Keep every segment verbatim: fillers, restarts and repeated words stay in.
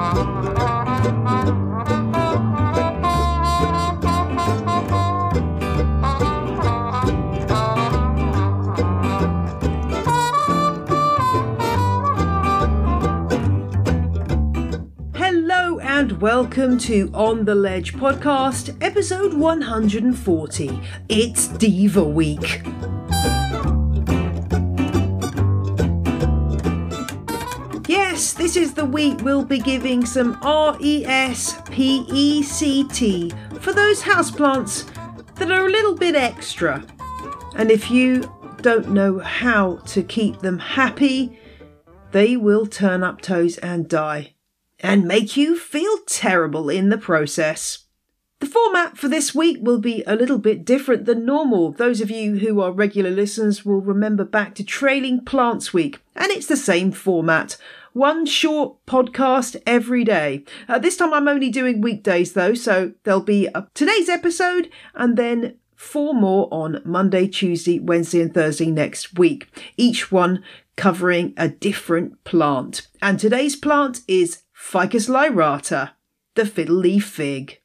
And welcome to On the Ledge podcast, episode one hundred forty. It's Diva Week. Yes, this is the week we'll be giving some R E S P E C T for those houseplants that are a little bit extra. And if you don't know how to keep them happy, they will turn up toes and die, and make you feel terrible in the process. The format for this week will be a little bit different than normal. Those of you who are regular listeners will remember back to Trailing Plants Week, and it's the same format. One short podcast every day. Uh, this time I'm only doing weekdays though, so there'll be a, today's episode and then four more on Monday, Tuesday, Wednesday and Thursday next week. Each one covering a different plant. And today's plant is Ficus lyrata, the fiddle-leaf fig.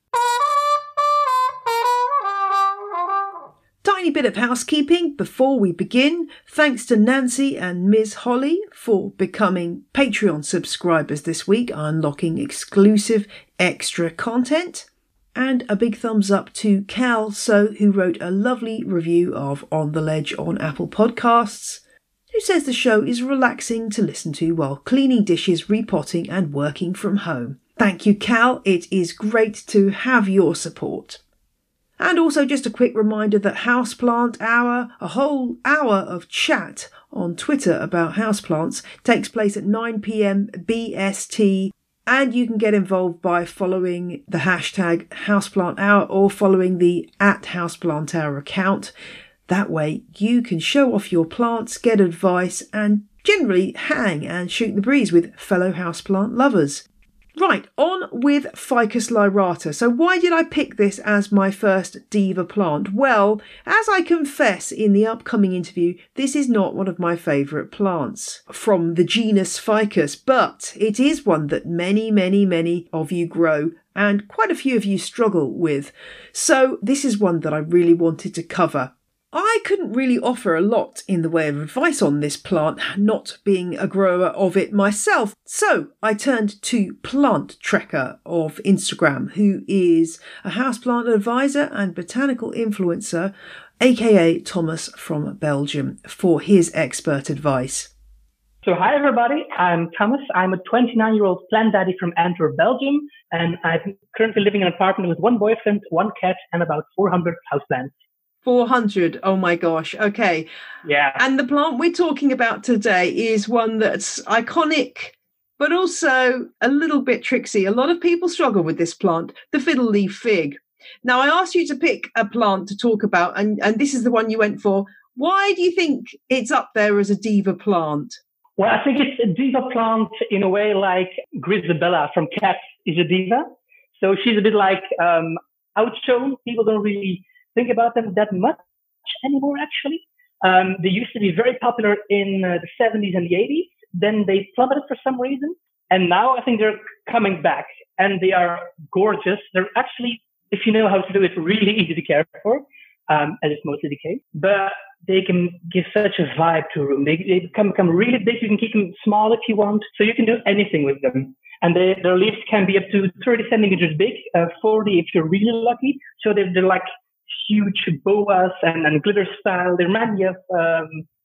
Tiny bit of housekeeping before we begin. Thanks to Nancy and Miz Holly for becoming Patreon subscribers this week, unlocking exclusive extra content. And a big thumbs up to Cal So, who wrote a lovely review of On the Ledge on Apple Podcasts, who says the show is relaxing to listen to while cleaning dishes, repotting and working from home. Thank you, Cal. It is great to have your support. And also just a quick reminder that Houseplant Hour, a whole hour of chat on Twitter about houseplants, takes place at nine p.m. B S T. And you can get involved by following the hashtag Houseplant Hour or following the at Houseplant Hour account. That way you can show off your plants, get advice and generally hang and shoot the breeze with fellow houseplant lovers. Right, on with Ficus lyrata. So why did I pick this as my first diva plant? Well, as I confess in the upcoming interview, this is not one of my favourite plants from the genus Ficus, but it is one that many, many, many of you grow and quite a few of you struggle with. So this is one that I really wanted to cover. I couldn't really offer a lot in the way of advice on this plant, not being a grower of it myself. So I turned to Plant Trekker of Instagram, who is a houseplant advisor and botanical influencer, aka Thomas from Belgium, for his expert advice. So hi everybody, I'm Thomas. I'm a twenty-nine-year-old plant daddy from Antwerp, Belgium, and I'm currently living in an apartment with one boyfriend, one cat, and about four hundred houseplants. four hundred. Oh my gosh. Okay. Yeah. And the plant we're talking about today is one that's iconic, but also a little bit tricksy. A lot of people struggle with this plant, the fiddle-leaf fig. Now, I asked you to pick a plant to talk about, and, and this is the one you went for. Why do you think it's up there as a diva plant? Well, I think it's a diva plant in a way like Grisabella from Cats is a diva. So she's a bit like um, outshone. People don't really think about them that much anymore, actually. Um, they used to be very popular in uh, the seventies and the eighties. Then they plummeted for some reason. And now I think they're coming back. And they are gorgeous. They're actually, if you know how to do it, really easy to care for, um, as is mostly the case. But they can give such a vibe to a room. They, they become, become really big. You can keep them small if you want. So you can do anything with them. And they, their leaves can be up to thirty centimeters big, uh, forty if you're really lucky. So they're, they're like huge boas and, and glitter style. They remind me of um,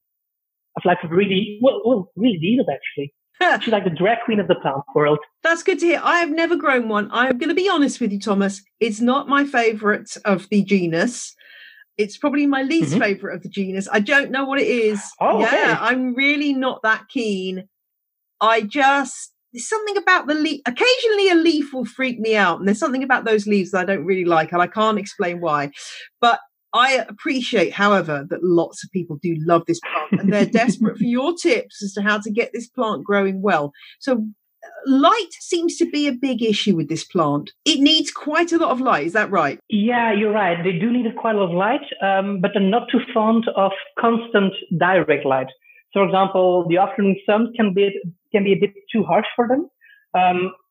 of like a really well, well really divas actually. She's like the drag queen of the plant world. That's good to hear. I have never grown one. I'm going to be honest with you, Thomas. It's not my favourite of the genus. It's probably my least mm-hmm. favourite of the genus. I don't know what it is. Oh, yeah, okay. I'm really not that keen. I just there's something about the leaf. Occasionally a leaf will freak me out. And there's something about those leaves that I don't really like. And I can't explain why. But I appreciate, however, that lots of people do love this plant. And they're desperate for your tips as to how to get this plant growing well. So light seems to be a big issue with this plant. It needs quite a lot of light. Is that right? Yeah, you're right. They do need quite a lot of light, um, but they're not too fond of constant direct light. So, for example, the afternoon sun can be can be a bit too harsh for them. Um,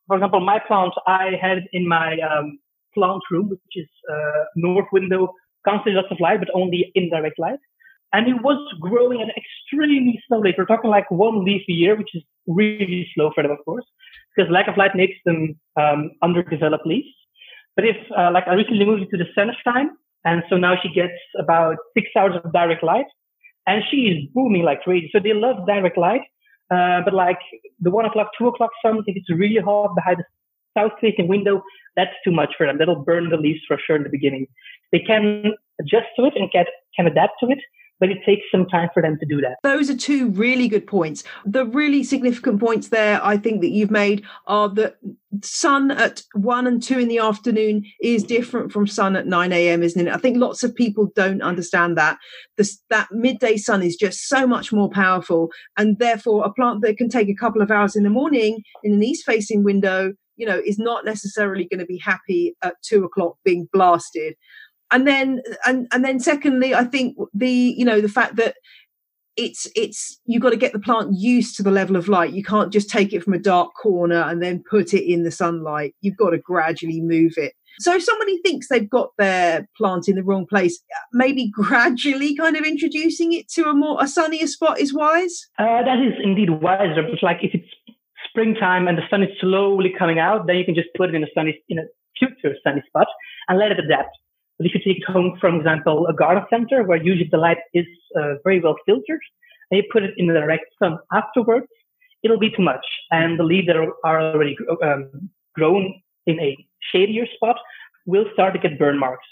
for example, my plant, I had it in my um, plant room, which is uh, north window, constantly lots of light, but only indirect light. And it was growing at extremely slow rate. We're talking like one leaf a year, which is really slow for them, of course, because lack of light makes them um, underdeveloped leaves. But if, uh, like, I recently moved into the sunshine, and so now she gets about six hours of direct light, and she is booming like crazy. So they love direct light, uh, but like the one o'clock, two o'clock sun, if it's really hot behind the south-facing window, that's too much for them. That'll burn the leaves for sure in the beginning. They can adjust to it and can, can adapt to it, but it takes some time for them to do that. Those are two really good points. The really significant points there, I think, that you've made are that sun at one and two in the afternoon is different from sun at nine a.m., isn't it? I think lots of people don't understand that. This, that midday sun is just so much more powerful, and therefore a plant that can take a couple of hours in the morning in an east-facing window, you know, is not necessarily going to be happy at two o'clock being blasted. And then, and and then, secondly, I think the you know the fact that it's it's you've got to get the plant used to the level of light. You can't just take it from a dark corner and then put it in the sunlight. You've got to gradually move it. So if somebody thinks they've got their plant in the wrong place, maybe gradually kind of introducing it to a more a sunnier spot is wise. Uh, that is indeed wiser. But like if it's springtime and the sun is slowly coming out, then you can just put it in a sunny in a future sunny spot and let it adapt. But if you take it home, for example, a garden center where usually the light is uh, very well filtered, and you put it in the direct sun afterwards, it'll be too much. And the leaves that are already um, grown in a shadier spot will start to get burn marks.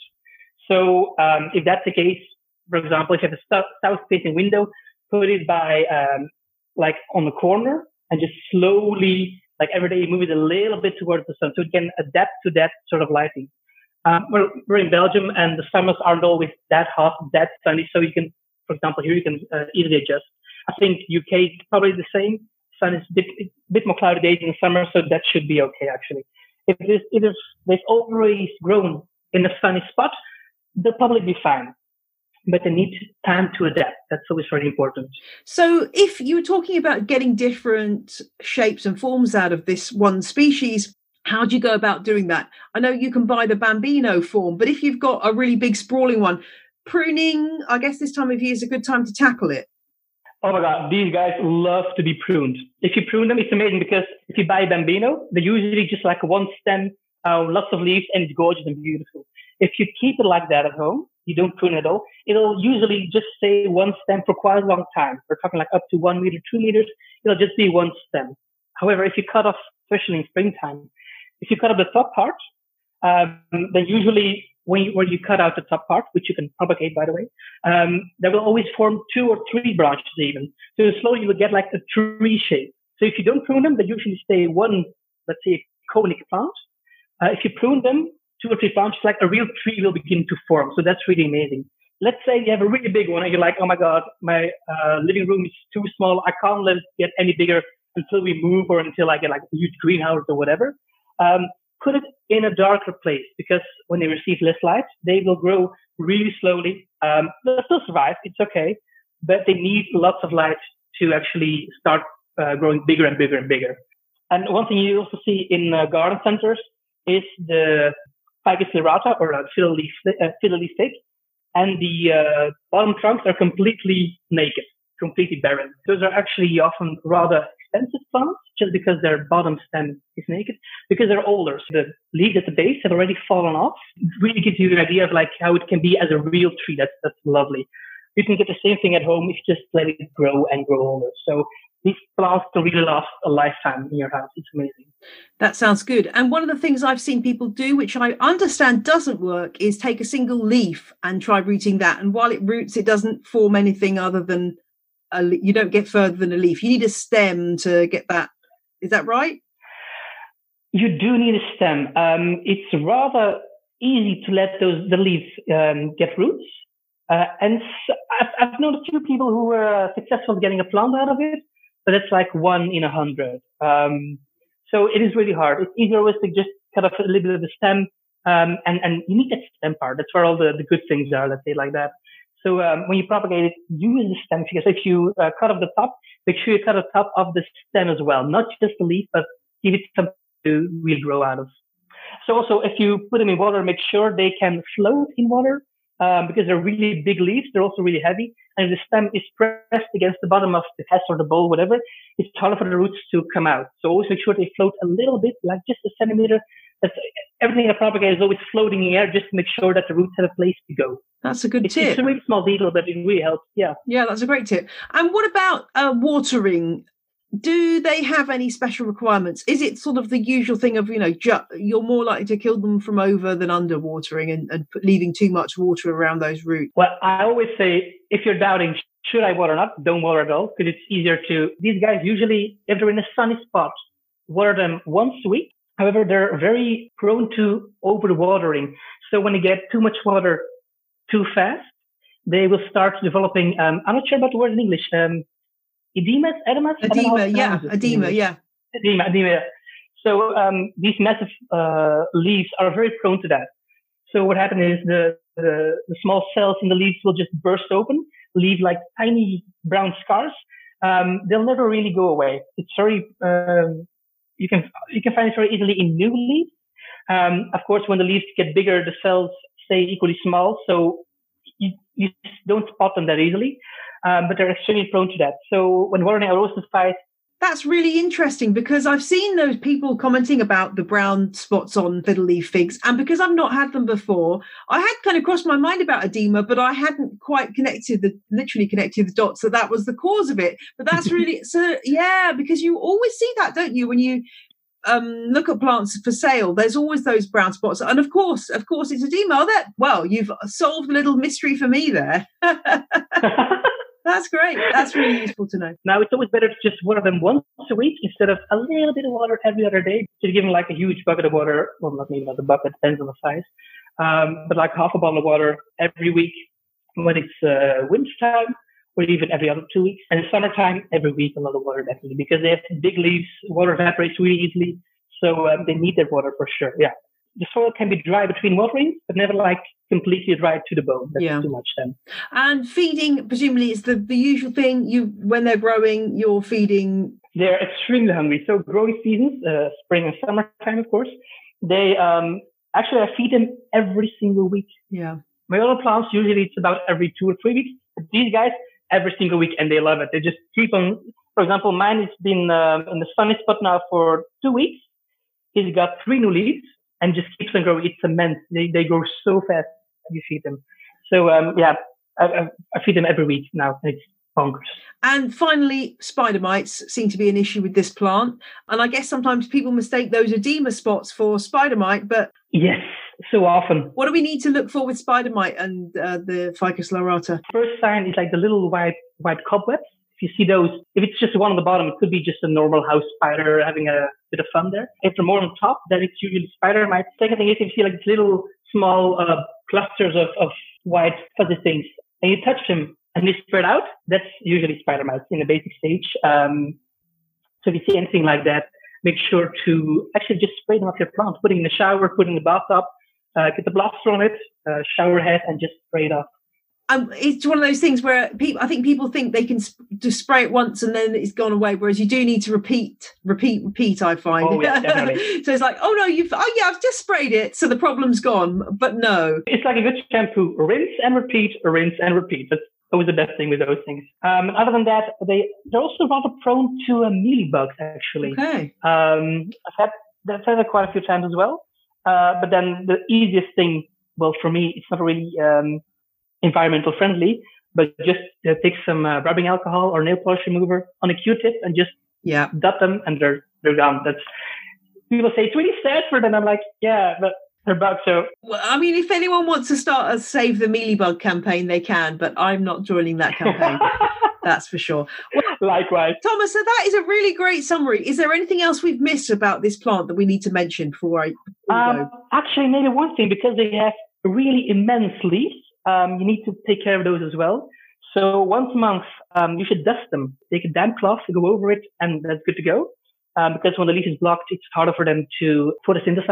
So um, if that's the case, for example, if you have a south-facing window, put it by um, like on the corner and just slowly, like every day, move it a little bit towards the sun so it can adapt to that sort of lighting. Um, we're, we're in Belgium, and the summers aren't always that hot, that sunny. So you can, for example, here you can uh, easily adjust. I think U K is probably the same. Sun is a bit, a bit more cloudy days in the summer, so that should be okay, actually. If it is, it is, they've already grown in a sunny spot, they'll probably be fine. But they need time to adapt. That's always very important. So if you were talking about getting different shapes and forms out of this one species, how do you go about doing that? I know you can buy the Bambino form, but if you've got a really big sprawling one, pruning, I guess this time of year is a good time to tackle it. Oh my God, these guys love to be pruned. If you prune them, it's amazing because if you buy Bambino, they're usually just like one stem, uh, lots of leaves, and it's gorgeous and beautiful. If you keep it like that at home, you don't prune at all, it'll usually just stay one stem for quite a long time. We're talking like up to one meter, two meters. It'll just be one stem. However, if you cut off, especially in springtime, if you cut off the top part, um, then usually when you, when you cut out the top part, which you can propagate, by the way, um, there will always form two or three branches even. So slowly you will get like a tree shape. So if you don't prune them, they usually stay one, let's say, conic plant. Uh, if you prune them, two or three branches, like a real tree will begin to form. So that's really amazing. Let's say you have a really big one and you're like, oh my God, my uh, living room is too small. I can't let it get any bigger until we move or until I get like a huge greenhouse or whatever. Um, put it in a darker place because when they receive less light, they will grow really slowly. Um, they'll still survive. It's okay. But they need lots of light to actually start uh, growing bigger and bigger and bigger. And one thing you also see in uh, garden centers is the Ficus lyrata or uh, fiddle leaf, uh, fiddle leaf fig. And the uh, bottom trunks are completely naked, completely barren. Those are actually often rather expensive plants just because their bottom stem is naked, because they're older. So the leaves at the base have already fallen off. It really gives you an idea of like how it can be as a real tree. That's that's lovely. You can get the same thing at home if you just let it grow and grow older. So these plants can really last a lifetime in your house. It's amazing. That sounds good. And one of the things I've seen people do, which I understand doesn't work, is take a single leaf and try rooting that. And while it roots, it doesn't form anything other than a, you don't get further than a leaf. You need a stem to get that. Is that right? You do need a stem. Um, it's rather easy to let those the leaves um, get roots. Uh, and so I've, I've known a few people who were uh, successful getting a plant out of it, but it's like one in a hundred. Um, so it is really hard. It's easier always to just cut off a little bit of the stem, um, and, and you need that stem part. That's where all the, the good things are, let's say like that. So um, when you propagate it, use the stem, because if you uh, cut off the top, make sure you cut the top of the stem as well, not just the leaf, but give it some to really grow out of. So also, if you put them in water, make sure they can float in water um, because they're really big leaves. They're also really heavy. And if the stem is pressed against the bottom of the vase or the bowl, whatever, it's harder for the roots to come out. So always make sure they float a little bit, like just a centimeter. That's, everything I propagate is always floating in the air just to make sure that the roots have a place to go. That's a good it's, tip. It's a really small detail, but it really helps. Yeah. Yeah, that's a great tip. And what about uh, watering? Do they have any special requirements? Is it sort of the usual thing of, you know, ju- you're more likely to kill them from over than under watering and, and put, leaving too much water around those roots? Well, I always say, if you're doubting, should I water or not? Don't water at all, because it's easier to, these guys usually, if they're in a sunny spot, water them once a week. However, they're very prone to overwatering. So when they get too much water too fast, they will start developing, um, I'm not sure about the word in English, um, Edemas, edemas? Edema, yeah, edema, yeah. Edema, edema. So um, these massive uh, leaves are very prone to that. So what happens is the, the the small cells in the leaves will just burst open, leave like tiny brown scars. Um, they'll never really go away. It's very um, you can you can find it very easily in new leaves. Um, of course, when the leaves get bigger, the cells stay equally small, so you, you don't spot them that easily. Um, but they're extremely prone to that. So when watering, I always advise. That's really interesting because I've seen those people commenting about the brown spots on fiddle leaf figs. And because I've not had them before, I had kind of crossed my mind about edema, but I hadn't quite connected the, literally connected the dots that that was the cause of it. But that's really, so yeah, because you always see that, don't you? When you um, look at plants for sale, there's always those brown spots. And of course, of course, it's edema. Oh, that, well, you've solved a little mystery for me there. That's great. That's really useful to know. Now, it's always better to just water them once a week instead of a little bit of water every other day. Just give them like a huge bucket of water. Well, not maybe not a bucket, depends on the size. Um, but like half a bottle of water every week when it's uh, winter time, or even every other two weeks. And in summertime, every week a lot of water definitely, because they have big leaves. Water evaporates really easily. So um, they need their water for sure. Yeah. The soil can be dry between watering, but never like completely dry to the bone. That's yeah. too much then. And feeding, presumably, is the, the usual thing. You when they're growing, you're feeding. They're extremely hungry. So growing seasons, uh, spring and summertime, of course, they um, actually I feed them every single week. Yeah. My other plants usually it's about every two or three weeks. But these guys every single week, and they love it. They just keep on. For example, mine has been uh, in the sunny spot now for two weeks. He's got three new leaves. And just keeps on growing. It's immense. They they grow so fast when you feed them. So um, yeah, I, I, I feed them every week now. It's bonkers. And finally, spider mites seem to be an issue with this plant. And I guess sometimes people mistake those edema spots for spider mite. But yes, so often. What do we need to look for with spider mite and uh, the Ficus lyrata? First sign is like the little white white cobwebs. If you see those, if it's just one on the bottom, it could be just a normal house spider having a bit of fun there. If they're more on top, then it's usually spider mite. Second thing is if you see like these little small uh, clusters of, of white fuzzy things and you touch them and they spread out, that's usually spider mites in the basic stage. Um, so if you see anything like that, make sure to actually just spray them off your plant, put it in the shower, put it in the bathtub, uh, get the blaster on it, uh, shower head, and just spray it off. Um, it's one of those things where people, I think people think they can sp- just spray it once and then it's gone away, whereas you do need to repeat, repeat, repeat, I find. Oh, yeah, definitely. So it's like, oh, no, you've, oh, yeah, I've just sprayed it, so the problem's gone. But no. It's like a good shampoo. Rinse and repeat, rinse and repeat. That's always the best thing with those things. Um, other than that, they, they're also rather prone to uh, mealybugs, actually. Okay. Um, I've had, I've had that quite a few times as well. Uh, but then the easiest thing, well, for me, it's not really... Um, environmental friendly, but just uh, take some uh, rubbing alcohol or nail polish remover on a Q-tip and just yeah. dot them and they're they're gone. That's people say it's really sad for them. I'm like, yeah, but they're bugs. So well, I mean, if anyone wants to start a Save the Mealybug campaign, they can, but I'm not joining that campaign. That's for sure. Well, likewise, Thomas. So that is a really great summary. Is there anything else we've missed about this plant that we need to mention before I before um, go? Actually, maybe one thing, because they have really immense leaves. Um, you need to take care of those as well. So once a month, um, you should dust them. Take a damp cloth, go over it, and that's good to go. Um, because when the leaf is blocked, it's harder for them to photosynthesize.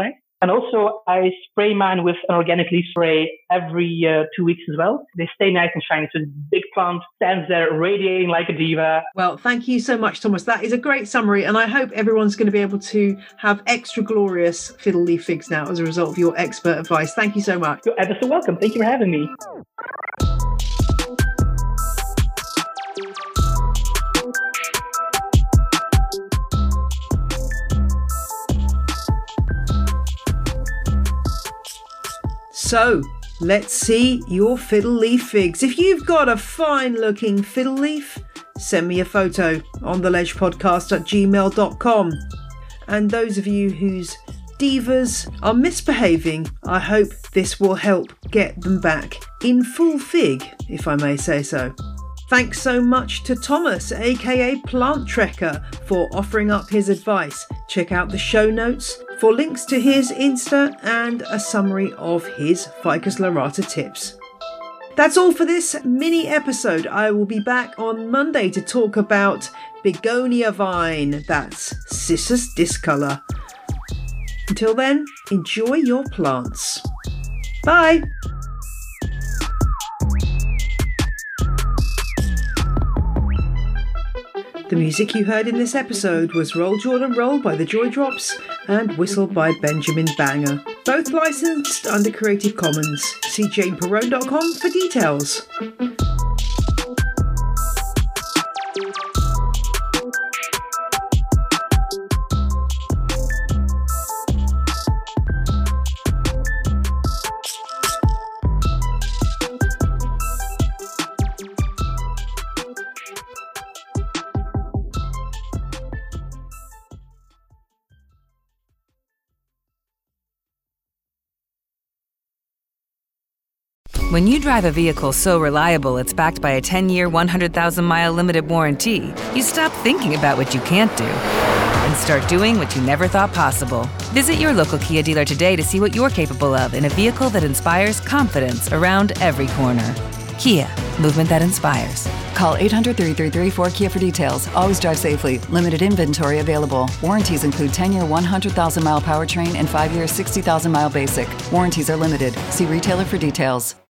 And also, I spray mine with an organic leaf spray every uh, two weeks as well. They stay nice and shiny. So the big plant stands there radiating like a diva. Well, thank you so much, Thomas. That is a great summary. And I hope everyone's going to be able to have extra glorious fiddle leaf figs now as a result of your expert advice. Thank you so much. You're ever so welcome. Thank you for having me. So, let's see your fiddle leaf figs. If you've got a fine looking fiddle leaf, send me a photo on the ledge podcast at gmail dot com. And those of you whose divas are misbehaving, I hope this will help get them back in full fig, if I may say so. Thanks so much to Thomas, aka Plant Trekker, for offering up his advice. Check out the show notes for links to his Insta and a summary of his Ficus lyrata tips. That's all for this mini episode. I will be back on Monday to talk about begonia vine, that's Cissus discolor. Until then, enjoy your plants. Bye! The music you heard in this episode was Roll Jordan Roll by the Joy Drops and Whistle by Benjamin Banger. Both licensed under Creative Commons. See jane perrone dot com for details. When you drive a vehicle so reliable it's backed by a ten-year, one hundred thousand mile limited warranty, you stop thinking about what you can't do and start doing what you never thought possible. Visit your local Kia dealer today to see what you're capable of in a vehicle that inspires confidence around every corner. Kia, movement that inspires. Call eight hundred, three three three, four Kia for details. Always drive safely. Limited inventory available. Warranties include ten-year, one hundred thousand mile powertrain and five-year, sixty thousand mile basic. Warranties are limited. See retailer for details.